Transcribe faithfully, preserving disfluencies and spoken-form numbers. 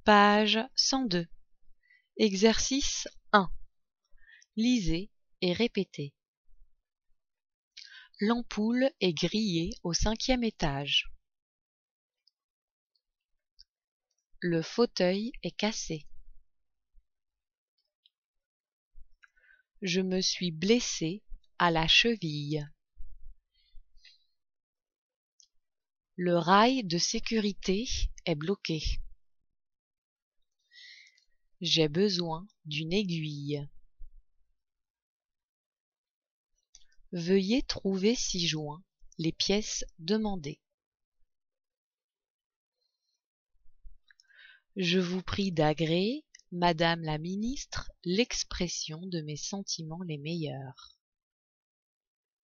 Page cent deux. Exercice un. Lisez et répétez. L'ampoule est grillée au cinquième étage. Le fauteuil est cassé. Je me suis blessé à la cheville. Le rail de sécurité est bloqué. J'ai besoin d'une aiguille. Veuillez trouver ci-joint les pièces demandées. Je vous prie d'agréer, Madame la ministre, l'expression de mes sentiments les meilleurs.